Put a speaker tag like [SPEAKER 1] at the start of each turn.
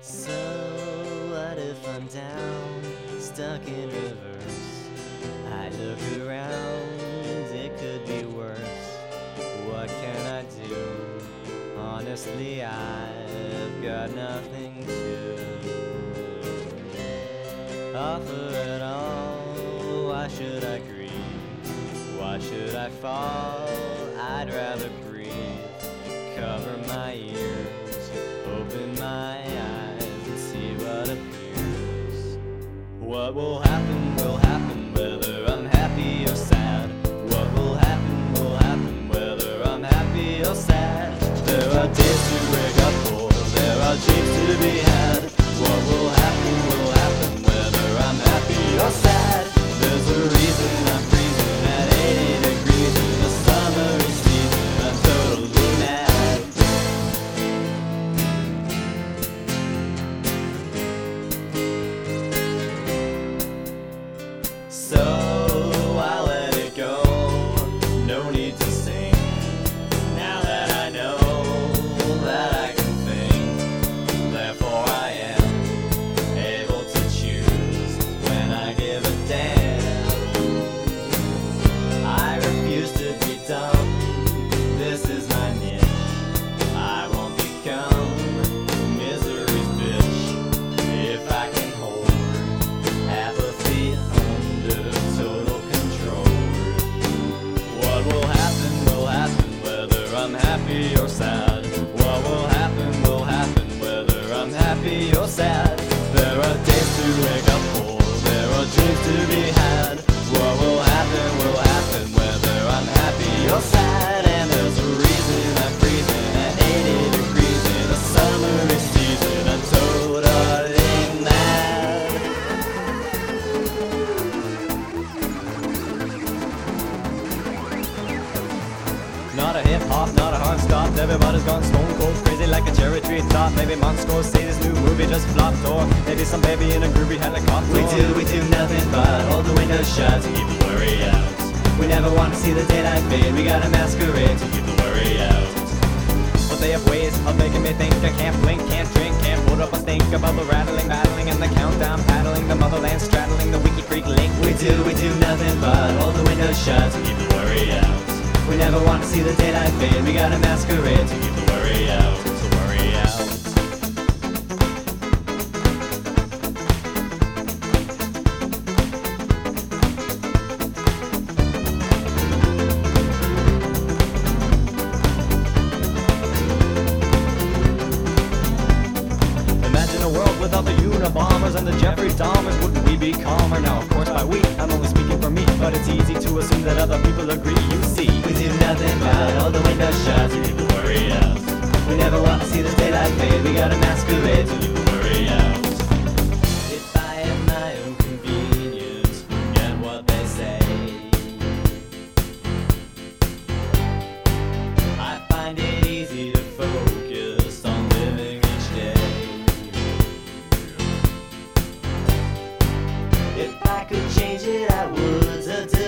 [SPEAKER 1] So what if I'm down, stuck in reverse? I look around, it could be worse. What can I do? Honestly, I've got nothing to offer at all. Why should I grieve? Why should I fall? I'd rather breathe. Cover my ears, open my eyes, and see what appears. What will happen, whether I'm happy or sad. What will happen, whether I'm happy or sad. There are days to wake up for, there are dreams to be had. What will happen, whether I'm happy or sad. There's a reason I'm freezing at 80 degrees in the summer season. I'm totally mad. So I'll let it go, no need to sing. Now that I know that I can think, therefore I am able to choose when I give a damn. I refuse to be dumb, this is my niche. I won't become misery's bitch if I can hold apathy under total control. What will happen, whether I'm happy or sad. What will happen, whether I'm happy or sad. There are days to wake up for, there are dreams to be had. What will happen, whether I'm happy or sad. And there's a reason I'm freezing at 80 degrees in a summer season. I'm totally mad. Not a hip-hop, not a hard stop. Everybody's gone stone cold crazy like a cherry tree top. Maybe Monsko say this new movie just flopped. Or maybe some baby in a groovy helicopter. We do nothing but hold the windows shut to keep the worry out. We never want to see the daylight fade. We gotta masquerade to keep the worry out. But they have ways of making me think. I can't blink, can't drink, can't put up a stink. Above the rattling, battling, and the countdown paddling. The motherland straddling the Wiki Creek lake. We do nothing but hold the windows shut to keep the worry out. We never want to see the daylight fade. We gotta masquerade to keep the worry out. To worry out. Imagine a world without the Unabombers and the Jeffrey Dahmers. Wouldn't we be calmer? Now, of course, by we, I'm only speaking for me, but it's easy to assume that other people agree. You see, we do nothing but hold the windows shut to keep the worry out. We never want to see the daylight fade. We gotta masquerade to keep the worry out. If I had my own convenience, forget what they say. I find it easy to focus on living each day. If I could change it, I would.